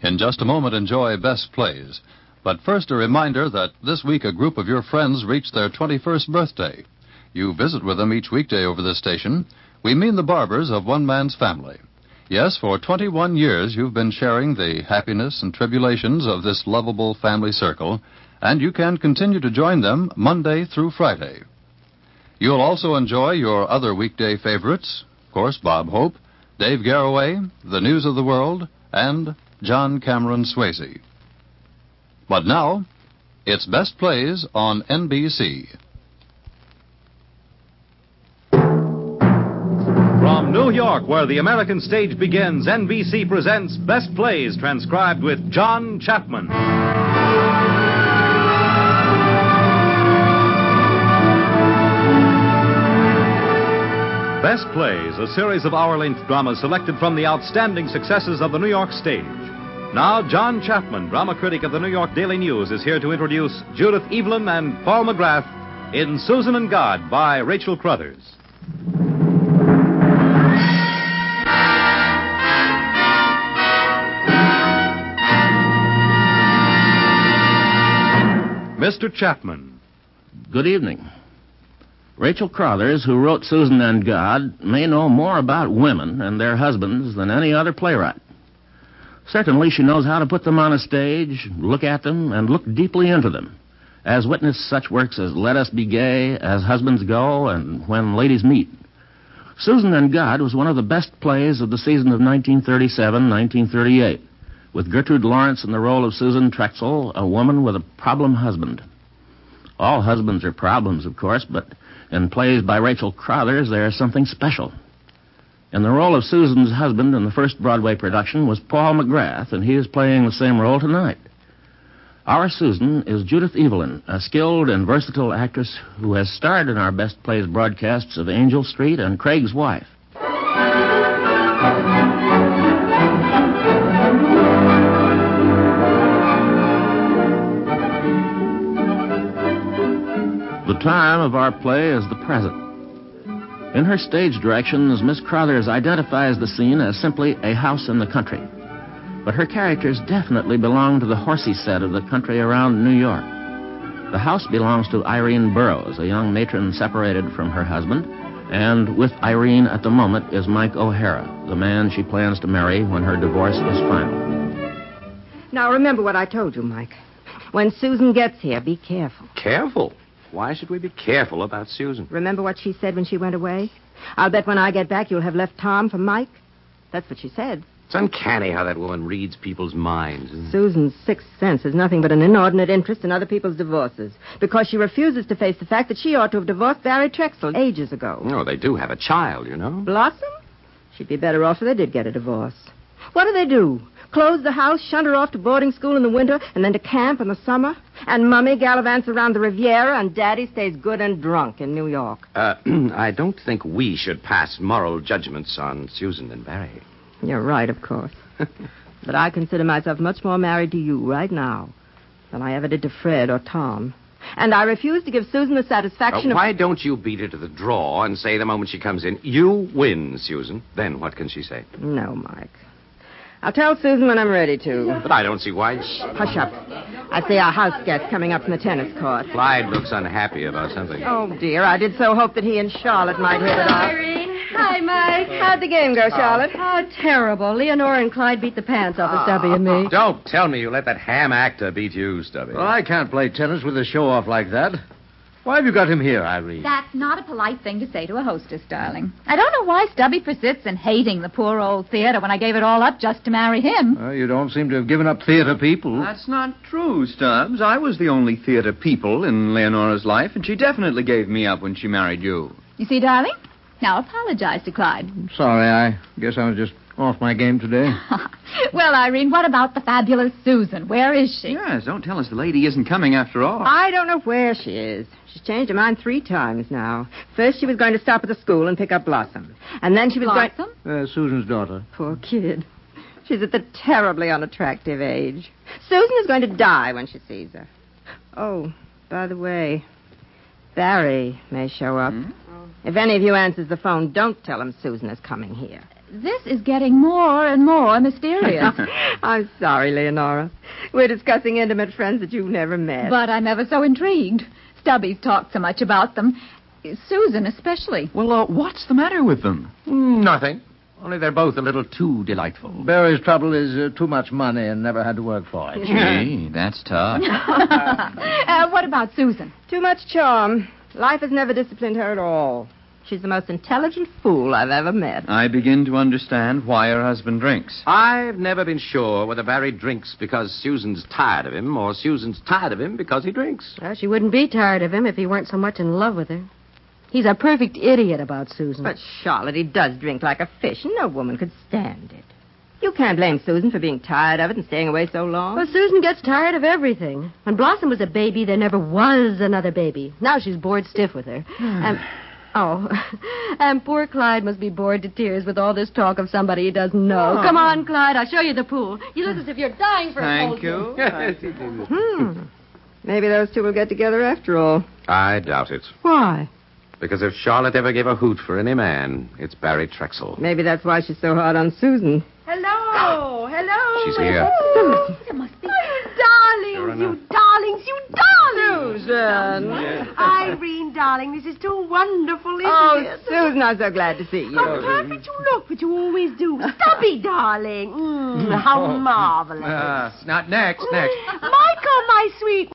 In just a moment, enjoy Best Plays. But first, a reminder that this week a group of your friends reached their 21st birthday. You visit with them each weekday over this station. We mean the Barbers of One Man's Family. Yes, for 21 years you've been sharing the happiness and tribulations of this lovable family circle, and you can continue to join them Monday through Friday. You'll also enjoy your other weekday favorites, of course, Bob Hope, Dave Garroway, The News of the World, and John Cameron Swayze. But now, it's Best Plays on NBC. From New York, where the American stage begins, NBC presents Best Plays, transcribed with John Chapman. Best Plays, a series of hour-length dramas selected from the outstanding successes of the New York stage. Now, John Chapman, drama critic of the New York Daily News, is here to introduce Judith Evelyn and Paul McGrath in Susan and God by Rachel Crothers. Mr. Chapman. Good evening. Rachel Crothers, who wrote Susan and God, may know more about women and their husbands than any other playwright. Certainly, she knows how to put them on a stage, look at them, and look deeply into them, as witness such works as Let Us Be Gay, As Husbands Go, and When Ladies Meet. Susan and God was one of the best plays of the season of 1937-1938, with Gertrude Lawrence in the role of Susan Trexel, a woman with a problem husband. All husbands are problems, of course, but in plays by Rachel Crothers, there is something special. In the role of Susan's husband in the first Broadway production was Paul McGrath, and he is playing the same role tonight. Our Susan is Judith Evelyn, a skilled and versatile actress who has starred in our Best Plays broadcasts of Angel Street and Craig's Wife. The time of our play is the present. In her stage directions, Miss Crothers identifies the scene as simply a house in the country. But her characters definitely belong to the horsey set of the country around New York. The house belongs to Irene Burroughs, a young matron separated from her husband, and with Irene at the moment is Mike O'Hara, the man she plans to marry when her divorce is final. Now, remember what I told you, Mike. When Susan gets here, be careful. Careful? Why should we be careful about Susan? Remember what she said when she went away? I'll bet when I get back you'll have left Tom for Mike. That's what she said. It's uncanny how that woman reads people's minds. Susan's sixth sense is nothing but an inordinate interest in other people's divorces, because she refuses to face the fact that she ought to have divorced Barry Trexel ages ago. Oh, they do have a child, you know. Blossom? She'd be better off if they did get a divorce. What do? Close the house, shunt her off to boarding school in the winter, and then to camp in the summer? And Mummy gallivants around the Riviera, and Daddy stays good and drunk in New York. I don't think we should pass moral judgments on Susan and Barry. You're right, of course. But I consider myself much more married to you right now than I ever did to Fred or Tom. And I refuse to give Susan the satisfaction of... Why don't you beat her to the draw and say the moment she comes in, you win, Susan? Then what can she say? No, Mike. I'll tell Susan when I'm ready to. But I don't see why... Hush up. I see our house guest coming up from the tennis court. Clyde looks unhappy about something. Oh, dear. I did so hope that he and Charlotte might hit it off. Irene. Hi, Mike. How'd the game go, Charlotte? Oh, terrible. Leonora and Clyde beat the pants off of Stubby and me. Don't tell me you let that ham actor beat you, Stubby. Well, I can't play tennis with a show-off like that. Why have you got him here, Irene? That's not a polite thing to say to a hostess, darling. I don't know why Stubby persists in hating the poor old theater when I gave it all up just to marry him. Well, you don't seem to have given up theater people. That's not true, Stubbs. I was the only theater people in Leonora's life, and she definitely gave me up when she married you. You see, darling? Now apologize to Clyde. Sorry, I guess I was just off my game today. Well, Irene, what about the fabulous Susan? Where is she? Yes, don't tell us the lady isn't coming after all. I don't know where she is. She's changed her mind 3 times now. First, she was going to stop at the school and pick up Blossom. And then she was Blossom? Susan's daughter. Poor kid. She's at the terribly unattractive age. Susan is going to die when she sees her. Oh, by the way, Barry may show up. If any of you answers the phone, don't tell him Susan is coming here. This is getting more and more mysterious. I'm sorry, Leonora. We're discussing intimate friends that you've never met. But I'm ever so intrigued. Stubby's talked so much about them. Susan especially. Well, what's the matter with them? Nothing. Only they're both a little too delightful. Barry's trouble is too much money and never had to work for it. Gee, that's tough. What about Susan? Too much charm. Life has never disciplined her at all. She's the most intelligent fool I've ever met. I begin to understand why her husband drinks. I've never been sure whether Barry drinks because Susan's tired of him or Susan's tired of him because he drinks. Well, she wouldn't be tired of him if he weren't so much in love with her. He's a perfect idiot about Susan. But, Charlotte, he does drink like a fish, and no woman could stand it. You can't blame Susan for being tired of it and staying away so long. Well, Susan gets tired of everything. When Blossom was a baby, there never was another baby. Now she's bored stiff with her. And poor Clyde must be bored to tears with all this talk of somebody he doesn't know. Oh. Come on, Clyde, I'll show you the pool. You look as if you're dying for a Thank you. Maybe those two will get together after all. I doubt it. Why? Because if Charlotte ever gave a hoot for any man, it's Barry Trexel. Maybe that's why she's so hard on Susan. Hello. Hello. She's here. It must be. You darlings. Susan. Irene, darling, this is too wonderful, isn't Oh, it? Susan, I'm so glad to see you. How perfect you look, but you always do. Stubby, darling. How marvelous. Not next. Michael, my sweet